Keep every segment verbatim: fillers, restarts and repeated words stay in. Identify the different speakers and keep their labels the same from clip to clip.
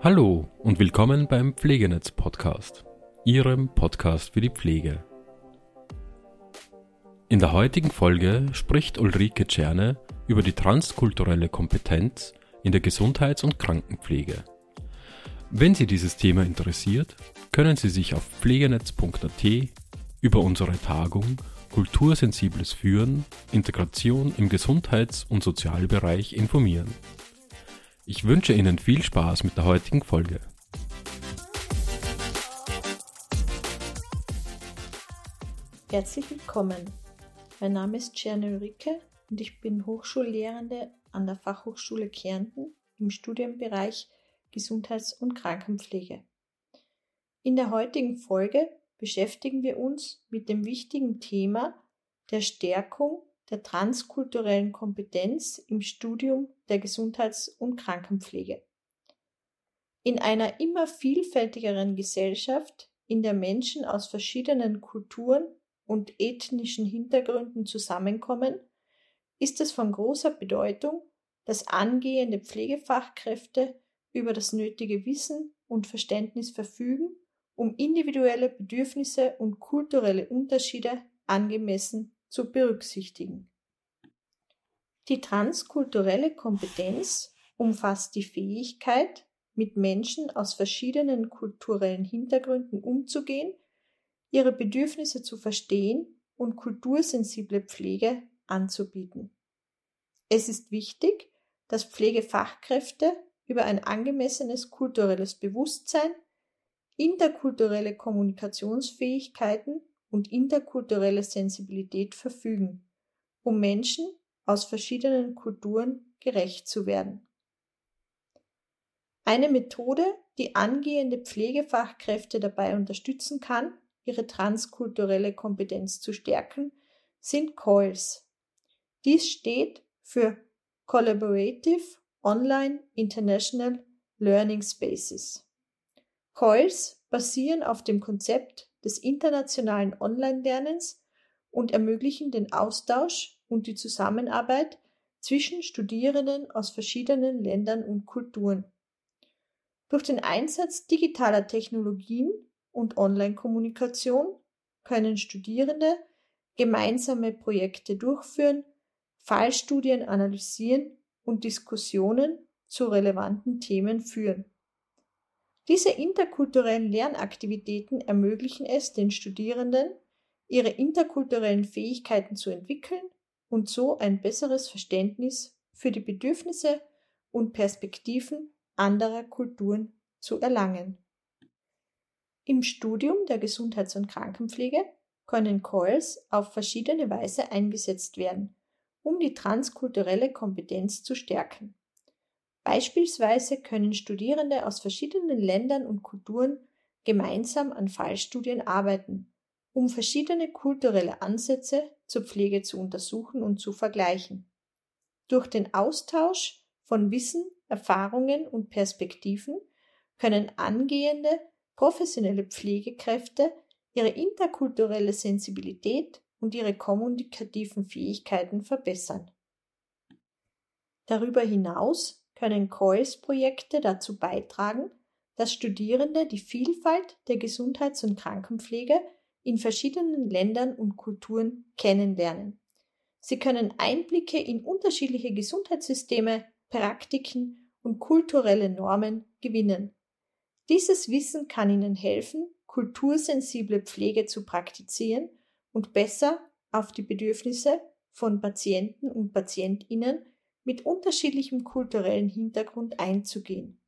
Speaker 1: Hallo und willkommen beim Pflegenetz-Podcast, Ihrem Podcast für die Pflege. In der heutigen Folge spricht Ulrike Czerne über die transkulturelle Kompetenz in der Gesundheits- und Krankenpflege. Wenn Sie dieses Thema interessiert, können Sie sich auf pflegenetz punkt a t über unsere Tagung Kultursensibles Führen, Integration im Gesundheits- und Sozialbereich informieren. Ich wünsche Ihnen viel Spaß mit der heutigen Folge.
Speaker 2: Herzlich willkommen. Mein Name ist Czerne Ulrike und ich bin Hochschullehrende an der Fachhochschule Kärnten im Studienbereich Gesundheits- und Krankenpflege. In der heutigen Folge beschäftigen wir uns mit dem wichtigen Thema der Stärkung der transkulturellen Kompetenz im Studium der Gesundheits- und Krankenpflege. In einer immer vielfältigeren Gesellschaft, in der Menschen aus verschiedenen Kulturen und ethnischen Hintergründen zusammenkommen, ist es von großer Bedeutung, dass angehende Pflegefachkräfte über das nötige Wissen und Verständnis verfügen, um individuelle Bedürfnisse und kulturelle Unterschiede angemessen zu berücksichtigen. Die transkulturelle Kompetenz umfasst die Fähigkeit, mit Menschen aus verschiedenen kulturellen Hintergründen umzugehen, ihre Bedürfnisse zu verstehen und kultursensible Pflege anzubieten. Es ist wichtig, dass Pflegefachkräfte über ein angemessenes kulturelles Bewusstsein, interkulturelle Kommunikationsfähigkeiten und interkulturelle Sensibilität verfügen, um Menschen aus verschiedenen Kulturen gerecht zu werden. Eine Methode, die angehende Pflegefachkräfte dabei unterstützen kann, ihre transkulturelle Kompetenz zu stärken, sind C O I Ls. Dies steht für Collaborative Online International Learning Spaces. C O I Ls basieren auf dem Konzept des internationalen Online-Lernens und ermöglichen den Austausch und die Zusammenarbeit zwischen Studierenden aus verschiedenen Ländern und Kulturen. Durch den Einsatz digitaler Technologien und Online-Kommunikation können Studierende gemeinsame Projekte durchführen, Fallstudien analysieren und Diskussionen zu relevanten Themen führen. Diese interkulturellen Lernaktivitäten ermöglichen es den Studierenden, ihre interkulturellen Fähigkeiten zu entwickeln und so ein besseres Verständnis für die Bedürfnisse und Perspektiven anderer Kulturen zu erlangen. Im Studium der Gesundheits- und Krankenpflege können C O I Ls auf verschiedene Weise eingesetzt werden, um die transkulturelle Kompetenz zu stärken. Beispielsweise können Studierende aus verschiedenen Ländern und Kulturen gemeinsam an Fallstudien arbeiten, um verschiedene kulturelle Ansätze zur Pflege zu untersuchen und zu vergleichen. Durch den Austausch von Wissen, Erfahrungen und Perspektiven können angehende professionelle Pflegekräfte ihre interkulturelle Sensibilität und ihre kommunikativen Fähigkeiten verbessern. Darüber hinaus können C O I S-Projekte dazu beitragen, dass Studierende die Vielfalt der Gesundheits- und Krankenpflege in verschiedenen Ländern und Kulturen kennenlernen. Sie können Einblicke in unterschiedliche Gesundheitssysteme, Praktiken und kulturelle Normen gewinnen. Dieses Wissen kann ihnen helfen, kultursensible Pflege zu praktizieren und besser auf die Bedürfnisse von Patienten und PatientInnen mit unterschiedlichem kulturellen Hintergrund einzugehen.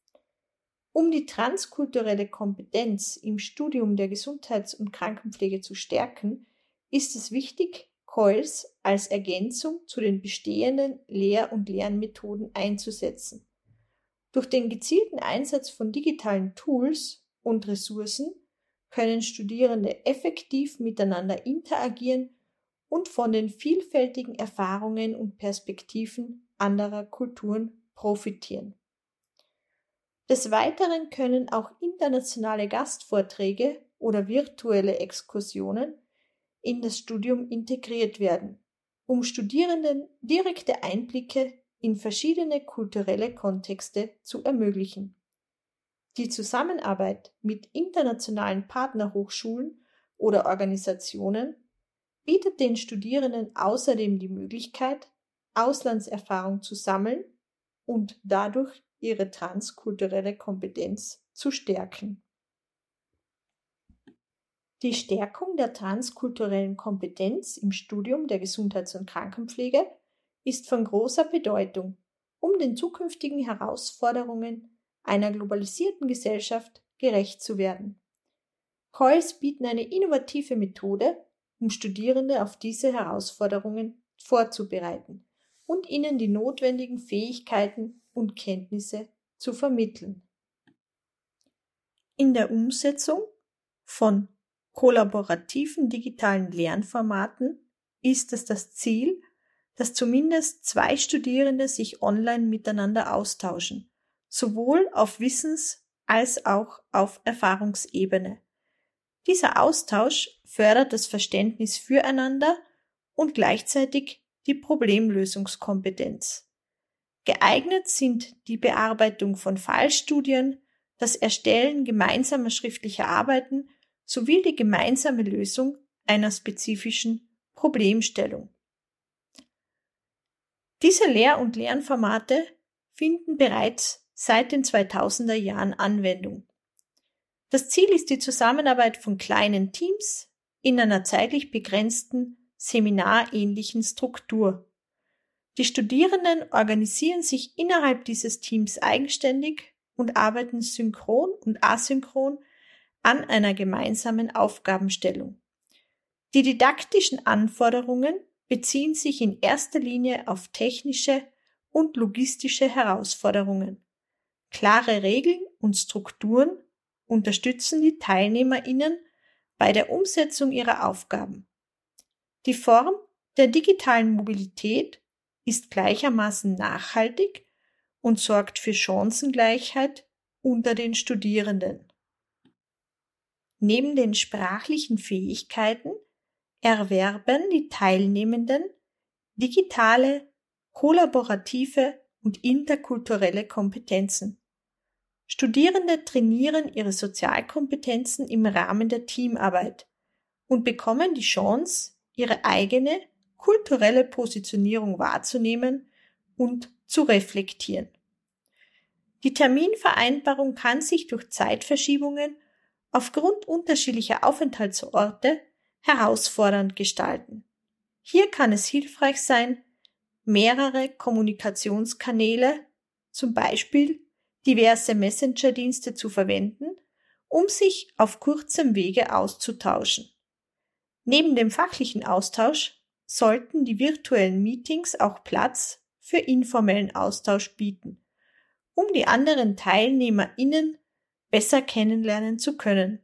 Speaker 2: Um die transkulturelle Kompetenz im Studium der Gesundheits- und Krankenpflege zu stärken, ist es wichtig, C O I Ls als Ergänzung zu den bestehenden Lehr- und Lernmethoden einzusetzen. Durch den gezielten Einsatz von digitalen Tools und Ressourcen können Studierende effektiv miteinander interagieren und von den vielfältigen Erfahrungen und Perspektiven anderer Kulturen profitieren. Des Weiteren können auch internationale Gastvorträge oder virtuelle Exkursionen in das Studium integriert werden, um Studierenden direkte Einblicke in verschiedene kulturelle Kontexte zu ermöglichen. Die Zusammenarbeit mit internationalen Partnerhochschulen oder Organisationen bietet den Studierenden außerdem die Möglichkeit, Auslandserfahrung zu sammeln und dadurch ihre transkulturelle Kompetenz zu stärken. Die Stärkung der transkulturellen Kompetenz im Studium der Gesundheits- und Krankenpflege ist von großer Bedeutung, um den zukünftigen Herausforderungen einer globalisierten Gesellschaft gerecht zu werden. C O I Ls bieten eine innovative Methode, um Studierende auf diese Herausforderungen vorzubereiten und ihnen die notwendigen Fähigkeiten und Kenntnisse zu vermitteln. In der Umsetzung von kollaborativen digitalen Lernformaten ist es das Ziel, dass zumindest zwei Studierende sich online miteinander austauschen, sowohl auf Wissens- als auch auf Erfahrungsebene. Dieser Austausch fördert das Verständnis füreinander und gleichzeitig die Problemlösungskompetenz. Geeignet sind die Bearbeitung von Fallstudien, das Erstellen gemeinsamer schriftlicher Arbeiten sowie die gemeinsame Lösung einer spezifischen Problemstellung. Diese Lehr- und Lernformate finden bereits seit den zweitausender Jahren Anwendung. Das Ziel ist die Zusammenarbeit von kleinen Teams in einer zeitlich begrenzten, seminarähnlichen Struktur. Die Studierenden organisieren sich innerhalb dieses Teams eigenständig und arbeiten synchron und asynchron an einer gemeinsamen Aufgabenstellung. Die didaktischen Anforderungen beziehen sich in erster Linie auf technische und logistische Herausforderungen. Klare Regeln und Strukturen unterstützen die TeilnehmerInnen bei der Umsetzung ihrer Aufgaben. Die Form der digitalen Mobilität ist gleichermaßen nachhaltig und sorgt für Chancengleichheit unter den Studierenden. Neben den sprachlichen Fähigkeiten erwerben die Teilnehmenden digitale, kollaborative und interkulturelle Kompetenzen. Studierende trainieren ihre Sozialkompetenzen im Rahmen der Teamarbeit und bekommen die Chance, ihre eigene kulturelle Positionierung wahrzunehmen und zu reflektieren. Die Terminvereinbarung kann sich durch Zeitverschiebungen aufgrund unterschiedlicher Aufenthaltsorte herausfordernd gestalten. Hier kann es hilfreich sein, mehrere Kommunikationskanäle, zum Beispiel diverse Messenger-Dienste zu verwenden, um sich auf kurzem Wege auszutauschen. Neben dem fachlichen Austausch sollten die virtuellen Meetings auch Platz für informellen Austausch bieten, um die anderen TeilnehmerInnen besser kennenlernen zu können.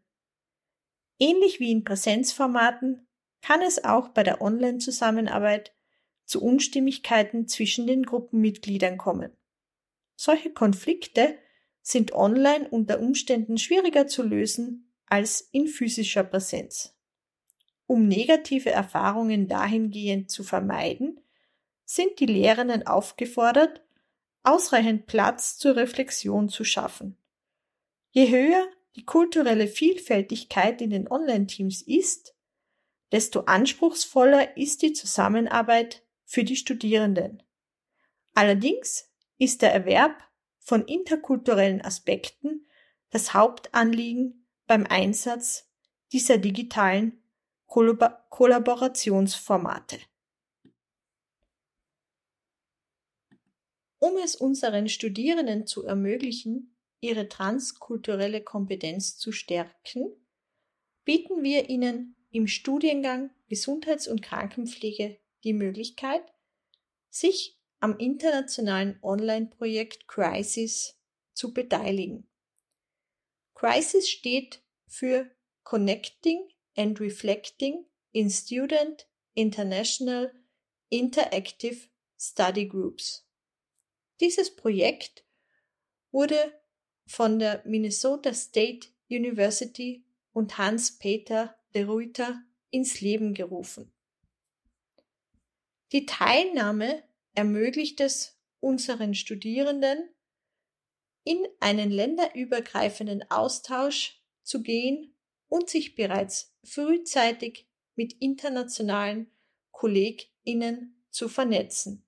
Speaker 2: Ähnlich wie in Präsenzformaten kann es auch bei der Online-Zusammenarbeit zu Unstimmigkeiten zwischen den Gruppenmitgliedern kommen. Solche Konflikte sind online unter Umständen schwieriger zu lösen als in physischer Präsenz. Um negative Erfahrungen dahingehend zu vermeiden, sind die Lehrenden aufgefordert, ausreichend Platz zur Reflexion zu schaffen. Je höher die kulturelle Vielfältigkeit in den Online-Teams ist, desto anspruchsvoller ist die Zusammenarbeit für die Studierenden. Allerdings ist der Erwerb von interkulturellen Aspekten das Hauptanliegen beim Einsatz dieser digitalen Kollab- Kollaborationsformate. Um es unseren Studierenden zu ermöglichen, ihre transkulturelle Kompetenz zu stärken, bieten wir ihnen im Studiengang Gesundheits- und Krankenpflege die Möglichkeit, sich am internationalen Online-Projekt CRISIS zu beteiligen. CRISIS steht für Connecting and Reflecting in Student International Interactive Study Groups. Dieses Projekt wurde von der Minnesota State University und Hans-Peter de Ruyter ins Leben gerufen. Die Teilnahme ermöglicht es unseren Studierenden, in einen länderübergreifenden Austausch zu gehen und sich bereits frühzeitig mit internationalen KollegInnen zu vernetzen.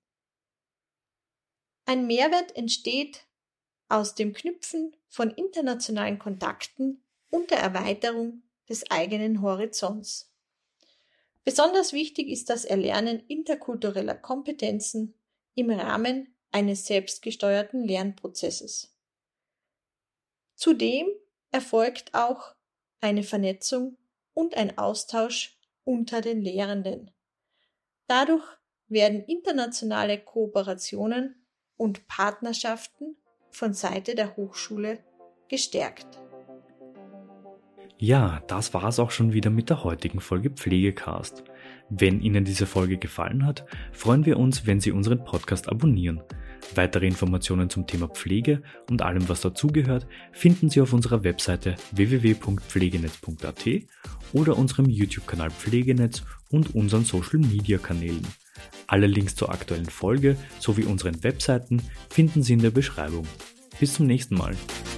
Speaker 2: Ein Mehrwert entsteht aus dem Knüpfen von internationalen Kontakten und der Erweiterung des eigenen Horizonts. Besonders wichtig ist das Erlernen interkultureller Kompetenzen im Rahmen eines selbstgesteuerten Lernprozesses. Zudem erfolgt auch eine Vernetzung und ein Austausch unter den Lehrenden. Dadurch werden internationale Kooperationen und Partnerschaften von Seite der Hochschule gestärkt.
Speaker 3: Ja, das war's auch schon wieder mit der heutigen Folge Pflegecast. Wenn Ihnen diese Folge gefallen hat, freuen wir uns, wenn Sie unseren Podcast abonnieren. Weitere Informationen zum Thema Pflege und allem, was dazugehört, finden Sie auf unserer Webseite w w w punkt pflegenetz punkt a t oder unserem YouTube-Kanal Pflegenetz und unseren Social-Media-Kanälen. Alle Links zur aktuellen Folge sowie unseren Webseiten finden Sie in der Beschreibung. Bis zum nächsten Mal.